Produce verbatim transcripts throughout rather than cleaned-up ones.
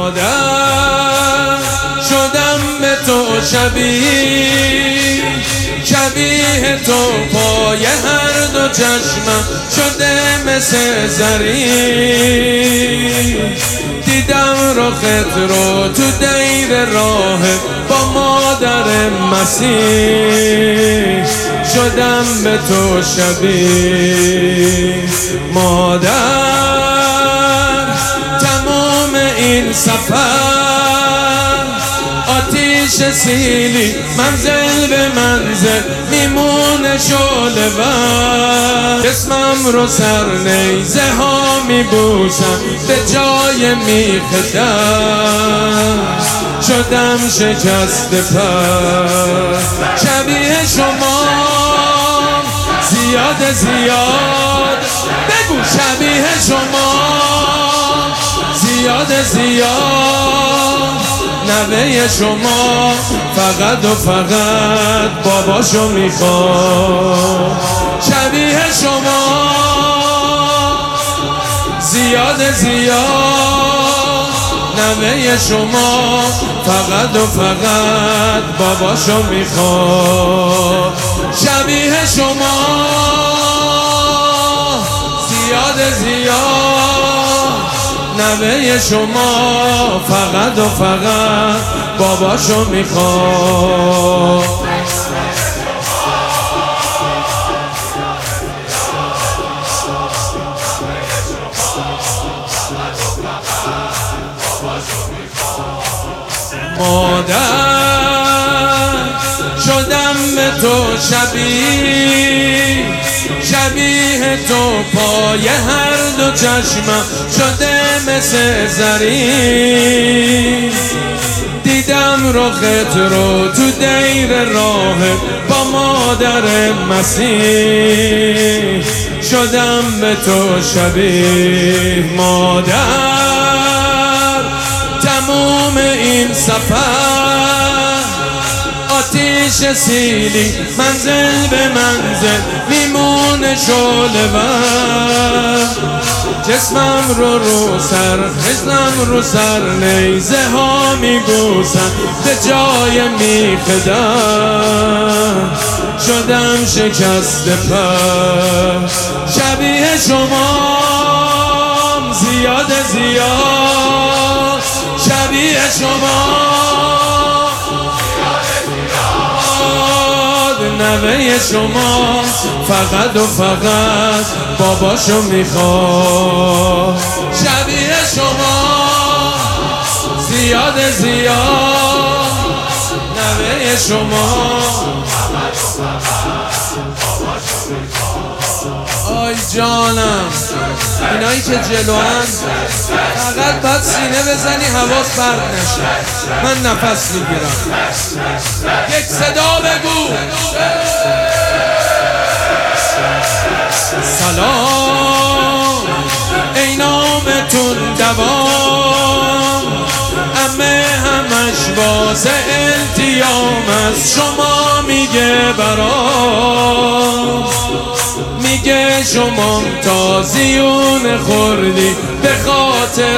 مادر شدم به تو شبیه، شبیه تو پای هر دو چشمم شده مثل زری. دیدم رخت رو تو دیر راه با مادر مسیح، شدم به تو شبیه. مادر تمام این سفر آتیش سیلی، منزل به منزل میمونه شعله ور. جسمم رو سر نیزه ها میبوسم به جای میخ دست، شدم شکست پر. شبیه شما زیاد زیاد، بگو شبیه شما زیاد زیاد. نوه شما فقط و فقط باباشو میخواد. شبیه شما زیاد زیاد، نوه شما فقط و فقط باباشو میخواد. شبیه شما زیاد زیاد، نوه شما فقط و فقط باباشو میخواد. مادر شدم به تو شبیه، شبیه تو پای هر دو چشمم شده مثل زری. دیدم رخت رو تو دیر راه با مادر مسیح، شدم به تو شبیه. مادر تموم این سفر آتیش سیلی، منزل به منزل میمونه شعله ور. جسمم رو رو سر، حزنم رو سر، نیزه ها میبوسم به جای میخ دست، شدم شکست پر. شبیه شما زیاد زیاد، شبیه شما نوه شما فقط و فقط باباشو میخواد. شبیه شما زیاد زیاد، نوه شما فقط و فقط باباشو میخواد. آی جانم، اینایی که جلوان فقط باید سینه بزنی حواس پرت نشه. من نفس میگیرم، یک صدا بگو. سلام ای نامتون دوام، همه همش باز التیام از شما میگه برام. میگه شما تازیون خوردی به خاطر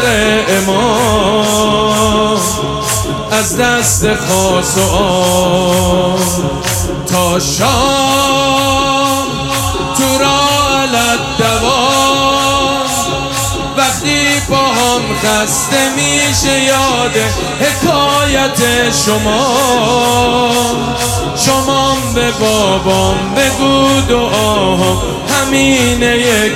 امام، از دست خاص و عام تا شام تو را علت دوام. وقتی پاهم خسته میشه یاد حکایت شما، شمام به بابام بگو دعاهم همینه یک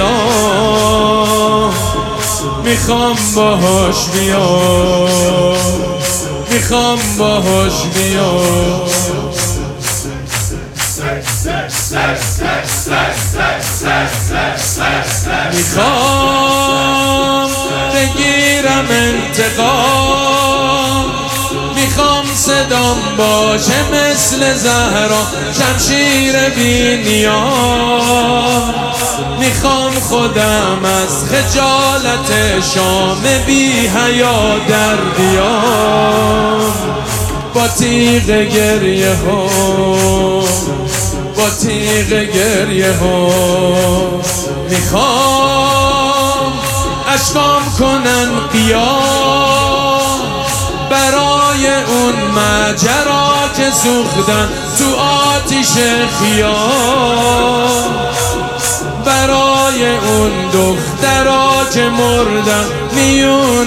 کلام. میخوام باهاش بیام، میخوام باهاش بیام. میخوام بگیرم انتقام، میخوام صدام باشه مثل زهرا شمشیر بی نیام. میخوام خودم از خجالت شام بی حیا در بیام. با تیغ گریه ها، با تیغ گریه ها میخوام اشکام کنن قیام. اون ماجرا که سوختن تو آتیش خیال، برای اون دخترا که مردن میون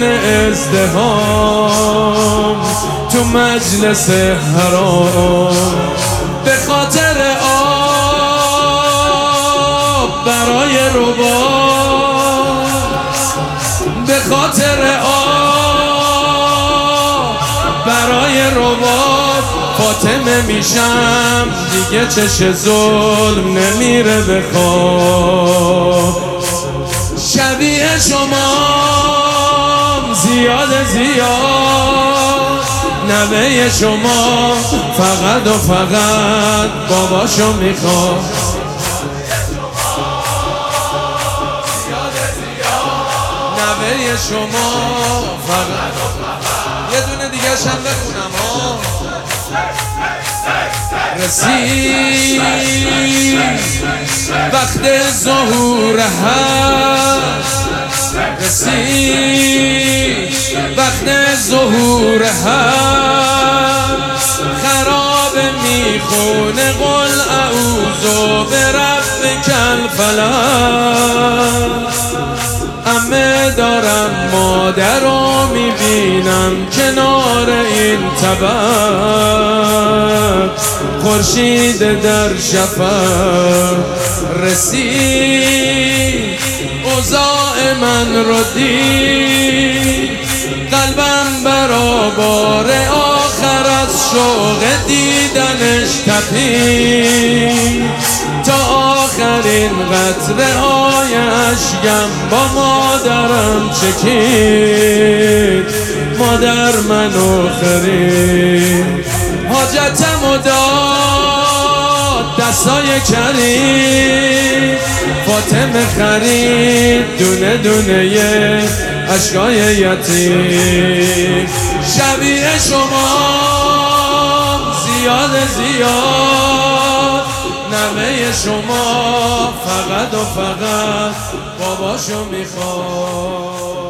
ازدحام تو مجلس حرام، به خاطر آب برای رباب، به خاطر آب برای رباب فاطمه میشم دیگه، چش ظلم نمیره به خواب. شبیه شما زیاد زیاد، نوه شما فقط و فقط باباشو میخواد. نوه شما فقط و فقط، یه دونه دیگه شم بخونم ها. رسید وقت ظهور هست، رسید وقت ظهور هست، خراب میخونه قل اعوذ برب الفلق. همه دارم مادر رو میبینم کنار این طبق، خورشید در شفق رسید، اوضاع من رو دید، قلبم برابر آخر از شوق دیدنش تپید، تا آخرین قطره های اشکم با مادرم چکید. مادر منو خرید، حاجتمو داد دستای کریم، فاطمه خرید دونه دونه اشکای یتیم. شبیه شما زیاد زیاد، نوه شما فقط و فقط باباشو میخواد.